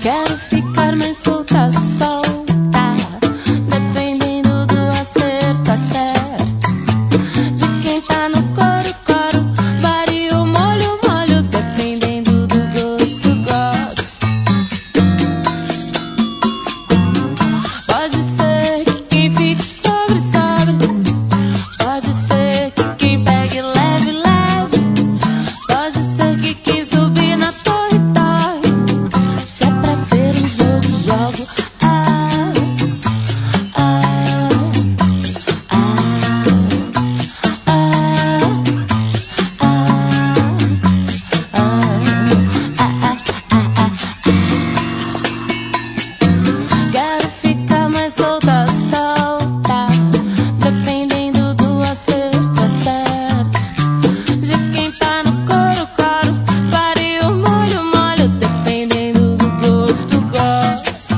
Quero ficar-me solta, solta, dependendo do acerto, acerto. De quem tá no coro, coro, varia o molho, molho, dependendo do gosto, gosto. Pode ser que quem fique sobre, sobre. Pode ser que quem pegue leve, leve. Pode ser que quem subir na torre, torre. Se é pra ser um jogo, jogo. Ah, ah, ah, ah, Quero ficar mais solta, solta, dependendo do acerto, acerto. De quem tá no coro, coro, varia o molho, molho, dependendo do gosto, gosto.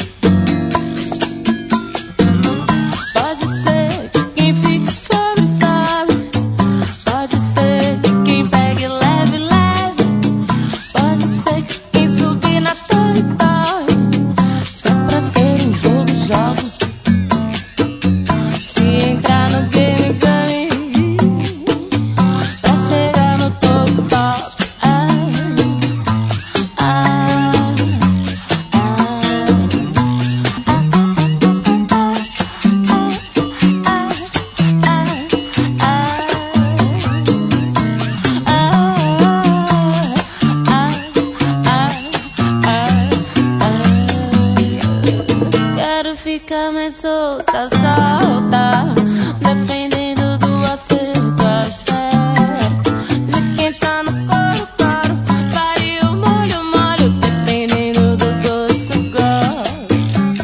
Pode ser que quem fique sobre, sobre. Pode ser que quem pegue leve, leve. Pode ser que quem subir na torre, torre. Se é pra ser um jogo, jogo. Se entrar no game, game. Pra chegar no topo, top. Ah, ah, ah, Quero ficar mais solta, solta, dependendo do acerto, acerto. De quem tá no coro, coro, varia o molho, molho, dependendo do gosto, gosto.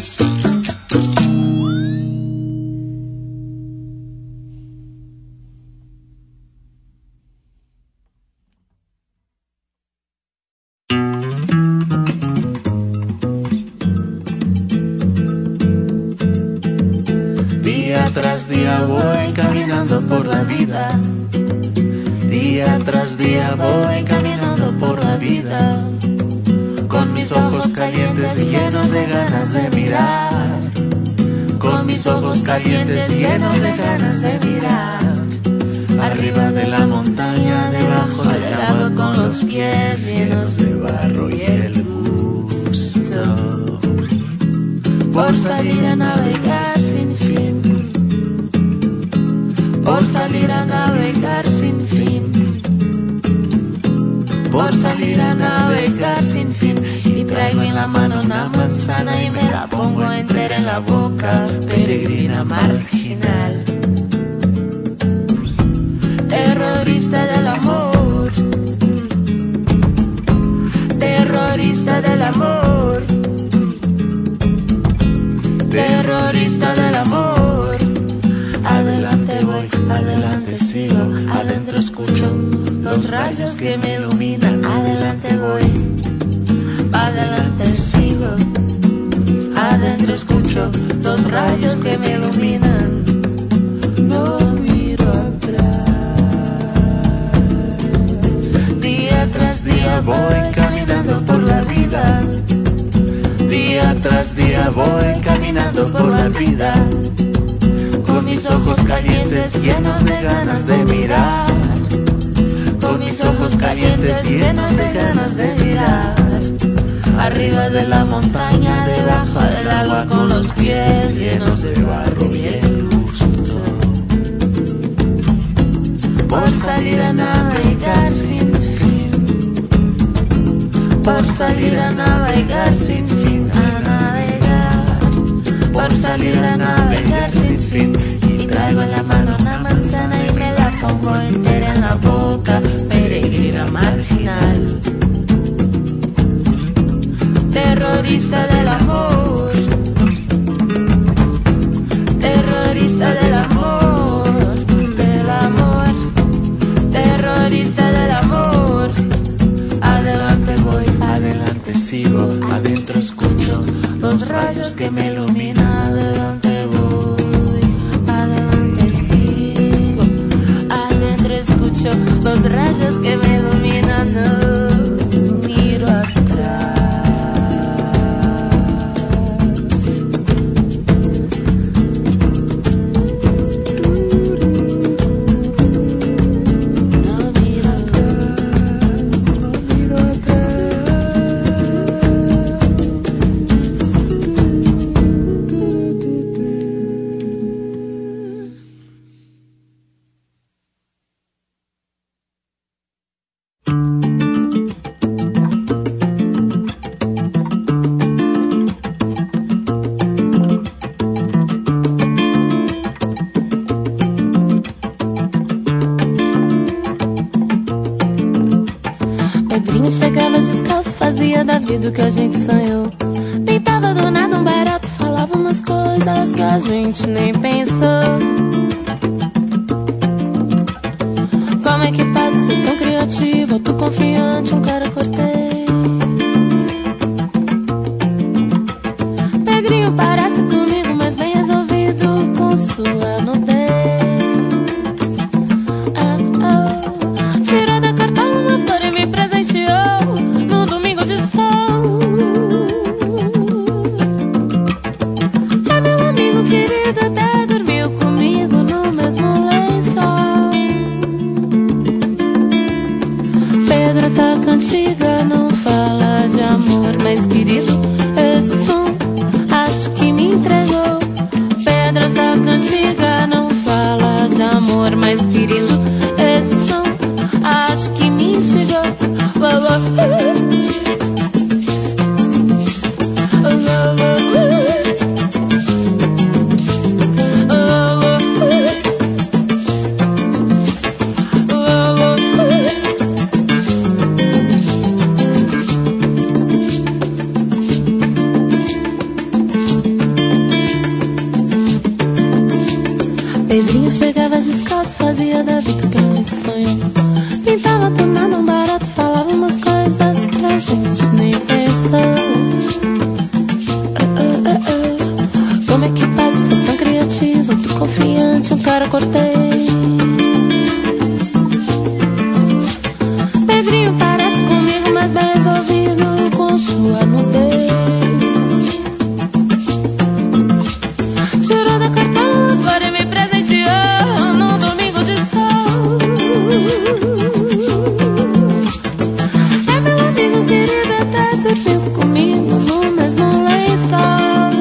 Día tras día voy caminando por la vida. Día tras día voy caminando por la vida. Con mis ojos calientes y llenos de ganas de mirar. Con mis ojos calientes y llenos de ganas de mirar. Arriba de la montaña, debajo del agua, con los pies llenos de barro y el gusto por salir a navegar sin fin. Por salir a navegar sin fin. Por salir a navegar sin fin. Y traigo en la mano una manzana y me la pongo entera en la boca. Peregrina marginal, terrorista del amor, terrorista del amor, terrorista del amor. Adelante voy, adelante sigo, adentro escucho los rayos que me iluminan. Adelante voy, adelante sigo, adentro escucho los rayos que me iluminan. No miro atrás. Día tras día voy caminando por la vida. Día tras día voy caminando por la vida. Con mis ojos calientes llenos de ganas de mirar. Con mis ojos calientes llenos de ganas de mirar. Arriba de la montaña, debajo del agua, con los pies llenos de barro y el gusto por salir a navegar sin fin. Por salir a navegar sin fin, a navegar. Por salir a navegar sin fin. Y traigo en la mano una manzana y me la pongo entera en la boca. Peregrina marginal, terrorista del amor, terrorista del amor, del amor, terrorista del amor. Adelante voy, adelante sigo, adentro escucho los rayos que me iluminan. Adelante voy, adelante sigo, adentro escucho los rayos que me iluminan. No miro atrás. chegava descalço, fazia da vida o que a gente sonhou. Pintava do nada um barato, falava umas coisas que a gente nem pensou. Como é que pode ser tão criativo, autoconfiante, um cara cortês? Pedrinho parece comigo, mas bem resolvido com sua nudez. Tirou da cartola uma flor e me presenteou no domingo de sol. É meu amigo querido, até dormiu comigo no mesmo lençol. Pedro, essa cantiga não fala de amor, mas querido, esse som acho que me entregou. Pedro, essa cantiga não fala de amor, mas querido, esse som acho que me instigou. Pedrinho chegava descalço, fazia da vida o que a gente sonhou. Pintava tomando um barato, falava umas coisas que a gente nem pensou. Como é que pode ser tão criativo, tão confiante, um cara cortês? Pedrinho parece comigo, mas bem resolvido com sua nudez. Tirou da cartola uma flor e me presenteou no domingo de sol. É meu amigo querido, até dormiu comigo no mesmo lençol.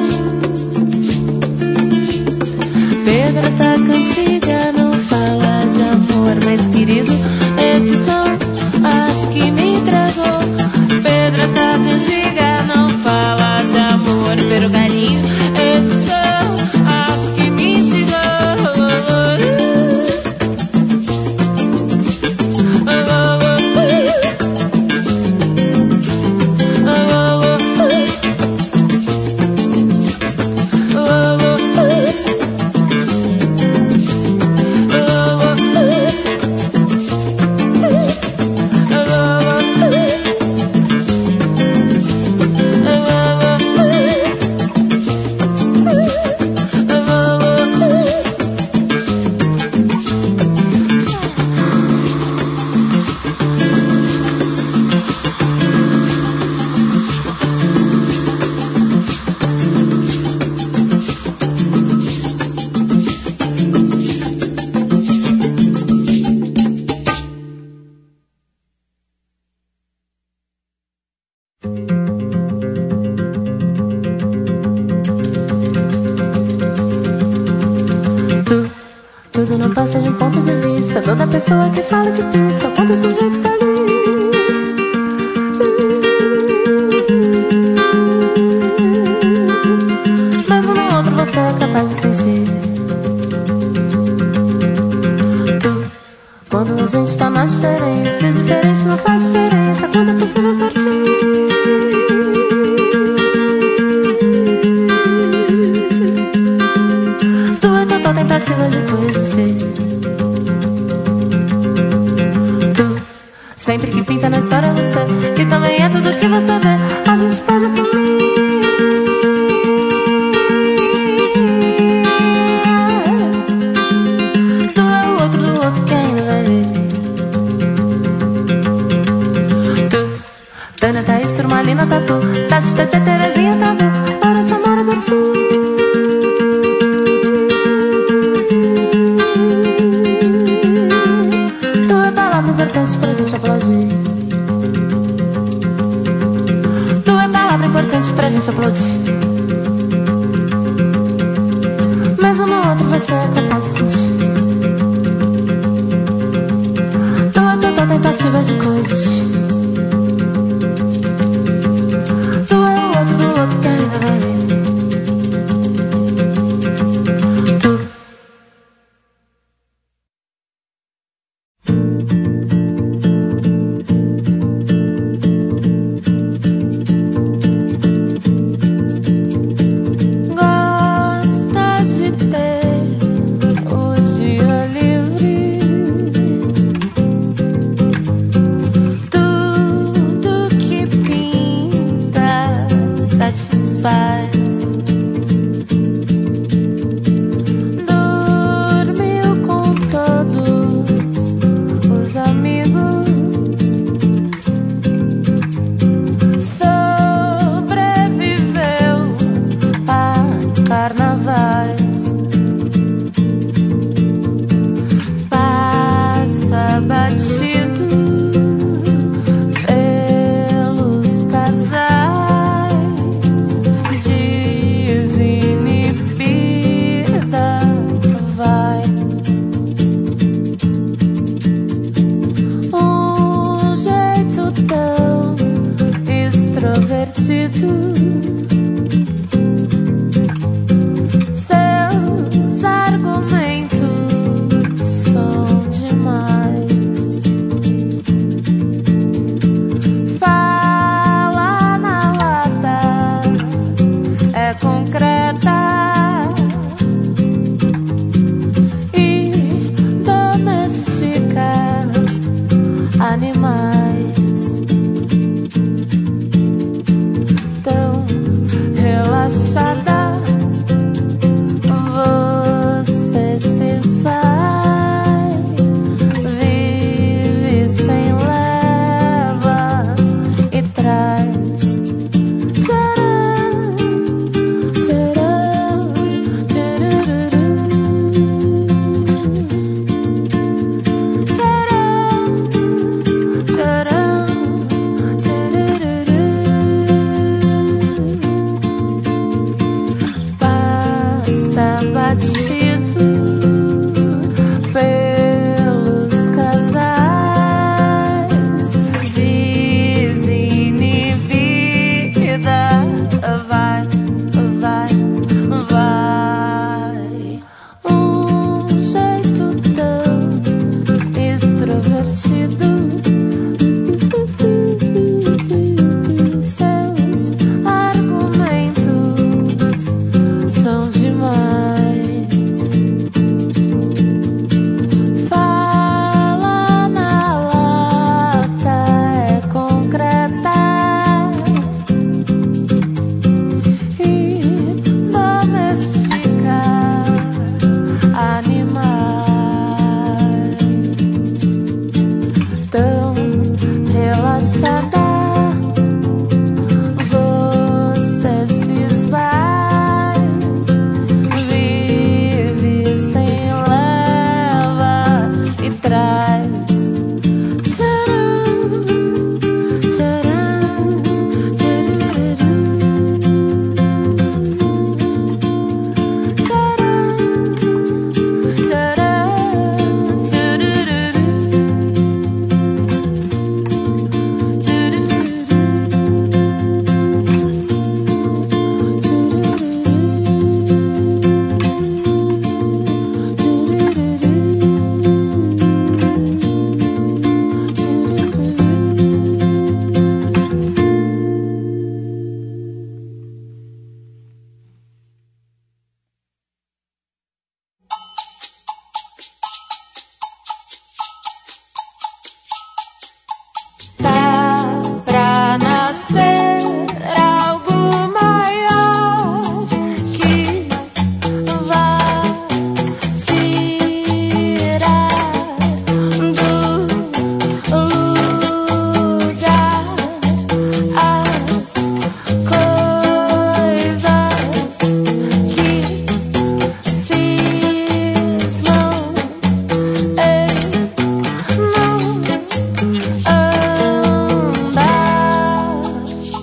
Pedro, essa cantiga não fala de amor, mas querido, esse som acho que me entregou. Pedro, essa cantiga não fala de amor, pero carinho, esse som acho que me instigou. Tudo não passa de um ponto de vista. Toda pessoa que fala que pisca, quando o sujeito tá ali. Mesmo no outro você é capaz de sentir. Quando a gente tá na diferença, e diferente não faz diferença. Quando é possível sortir. Tentativa de coexistir. Sempre que pinta na história você, que também é tudo que você vê, a gente pode assumir. Tu é o outro do outro que ainda vai ver. Tu, Tânia, Thaís, Turmalina, Tatu, Tati, Tete, Terezinha, Tabu, para chamar a Darcy. Importante pra gente aplaudir. Tu é palavra importante pra gente aplaudir. Mesmo no outro você é capaz de sentir. Tu é total tentativa de coexistir. Tu é o outro do outro que ainda vai ver. Tu pais. Dormiu com todos os amigos. Sobreviveu a carnavais. Passa batido pelos casais, desinibida vai. Um jeito tão extrovertido. Seus argumentos são demais. Fala na lata, é concreta e domestica animais. Tão relaxada, você se esvai, vive sem leva e traz. Tcharam, tcharam, tchurururu. Tcharam, tcharam, tchurururu. Passa batido pelos casais, desinibida vai, vai, vai. Um jeito tão extrovertido. Seus argumentos são demais. Fala na lata, é concreta e domestica animais. Tão relaxada, você se esvai, vive sem leva e traz. Tcharam, tcharam, tchurururu. Tcharam, tcharam, tchurururu. Tá pra nascer algo maior que vai tirar do lugar as coisas que cismam em não andar.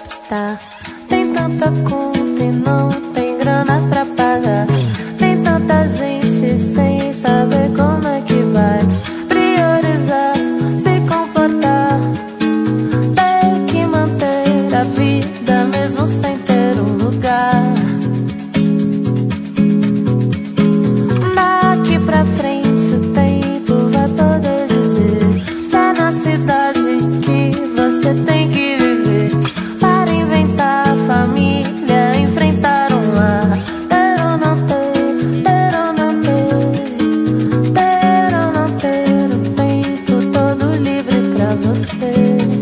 adaptar. Tem tanta conta e não tem grana pra pagar. Tem tanta gente sem saber como é que vai priorizar, se comportar. Tem que manter a vida mesmo sem ter um lugar. Daqui pra frente o tempo vai poder dizer se é na cidade que você tem que viver para inventar família, enfrentar um lar. Ter ou não ter, ter ou não ter, ter ou não ter o tempo todo livre pra você.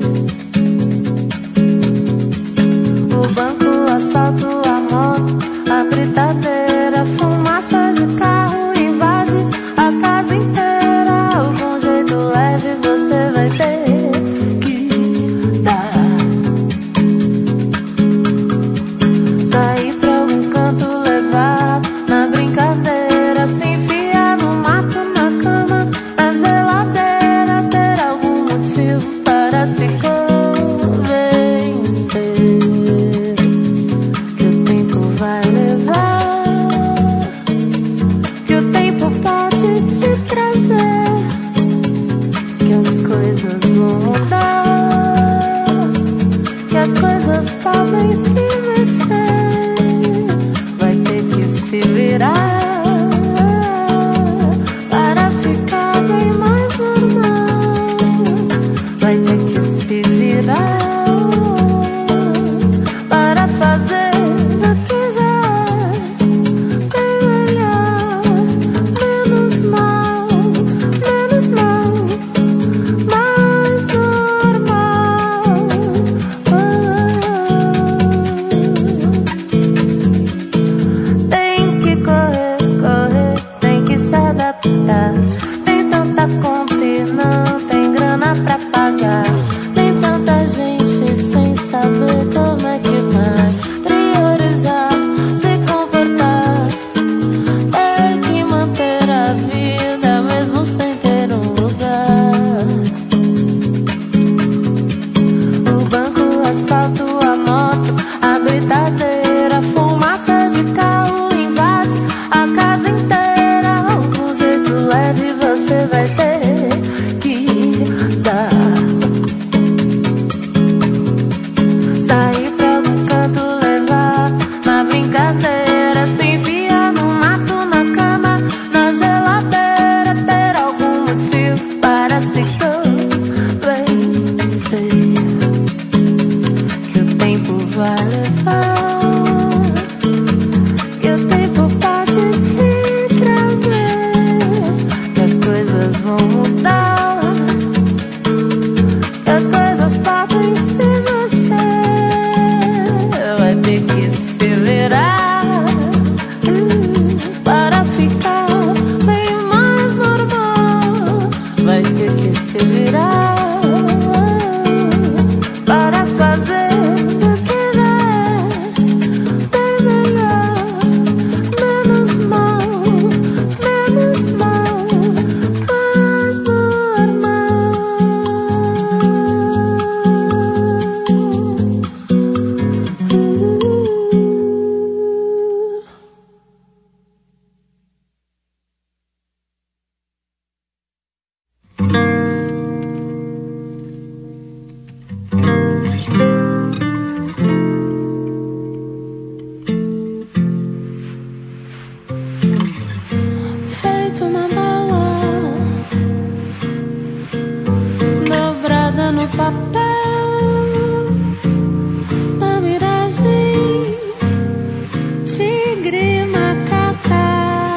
O banco, o asfalto, a moto, a britadeira, a fumaça de carro invade a casa inteira. Algum jeito leve você vai ter que dar. Sair pra algum canto, levar na brincadeira, se enfiar no mato, na cama, na geladeira. Ter algum motivo para se convencer que o tempo vai levar, que o tempo pode te trazer, que as coisas vão mudar, que as coisas podem se mexer. Vai ter que se virar para ficar bem mais normal. Vai ter que se virar para fazer o que já é bem melhor, menos mal, menos mal, mais normal. Tem que correr, correr, tem que se adaptar. Tem tanta conta e não tem grana pra pagar. Tem tanta gente sem saber como é que vai priorizar, se comportar. Tem que manter a vida mesmo sem ter um lugar. O banco, o asfalto, a moto, a britadeira, a fumaça de carro invade a casa inteira. Algum jeito leve você vai ter que dar. Sair pra algum canto, levar na brincadeira, se enfiar no mato, na cama, na geladeira. Ter algum motivo para se convencer que o tempo vai levar, que o tempo pode te trazer, que as coisas vão mudar, que as coisas podem se mexer. Vai ter que se virar para ficar bem mais normal. Vai ter que se virar para fazer o que já é bem melhor, menos mal, menos mal, mais normal. Feito uma bala dobrada no papel da miragem, tigre, macaca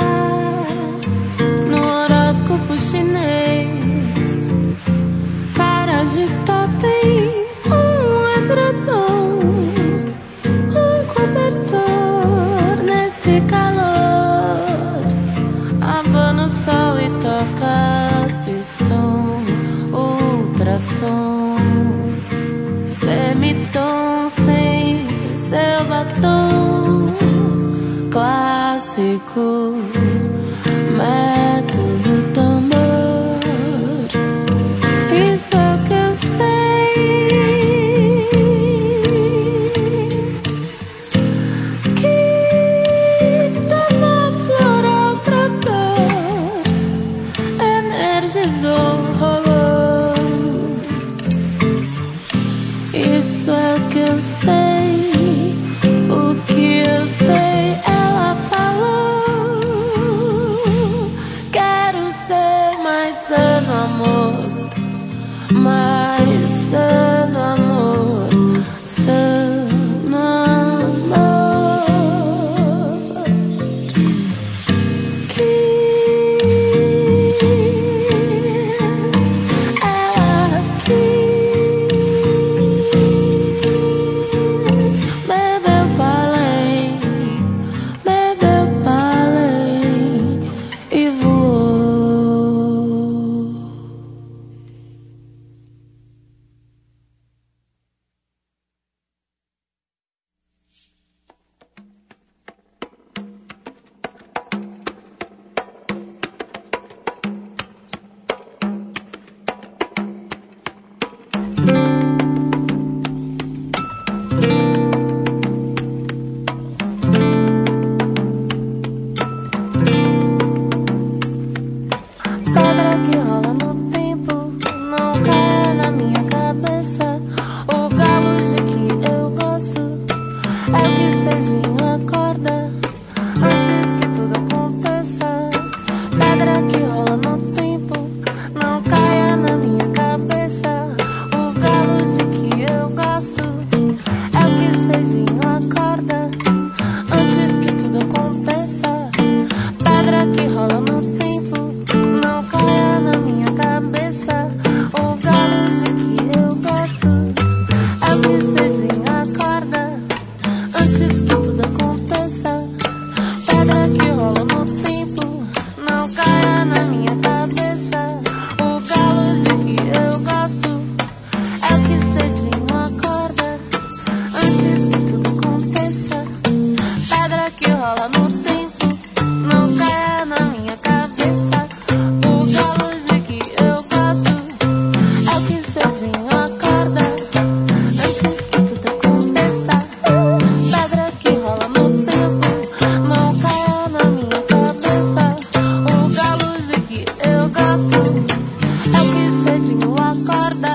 no horóscopo chinês, cara de totem, edredom, cobertor nesse calor. Abana o sol e toca pistão, ultrassom, semitom sem seu batom clássico, método tambor. Isso é o que eu sei. Isso é o que eu sei, o que eu sei, ela falou. Quero ser mais sano, amor, mais sano, amor, sano, amor. Ela bebeu pra além e voou. Pedra que rola no tempo, não cai na minha cabeça. O galo de que eu gosto é o que cedinho acorda antes que tudo aconteça. Pedra que rola no tempo, não caia na minha cabeça. O galo de que eu gosto é o que cedinho acorda antes que tudo aconteça. Pedra que rola no tempo, não caia na minha cabeça. O galo de que eu gosto é o que cedinho acorda antes que tudo aconteça. Pedra que rola no tempo, não caia na minha cabeça. O galo de que eu gosto é o que cedinho acorda antes que tudo aconteça. Pedra que rola no tempo, não caia na minha cabeça. O galo de que eu gosto é o que cedinho acorda antes que tudo aconteça. Pedra que rola no tempo, não caia na minha cabeça. O galo de que eu gosto é o que cedinho acorda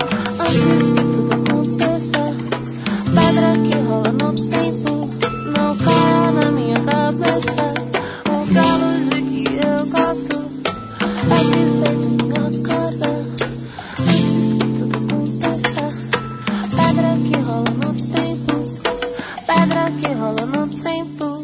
antes que tudo aconteça. Pedra que rola no tempo, não caia na minha cabeça. O galo de que eu gosto é o que cedinho acorda antes que tudo aconteça. Pedra que rola no tempo, pedra que rola no tempo.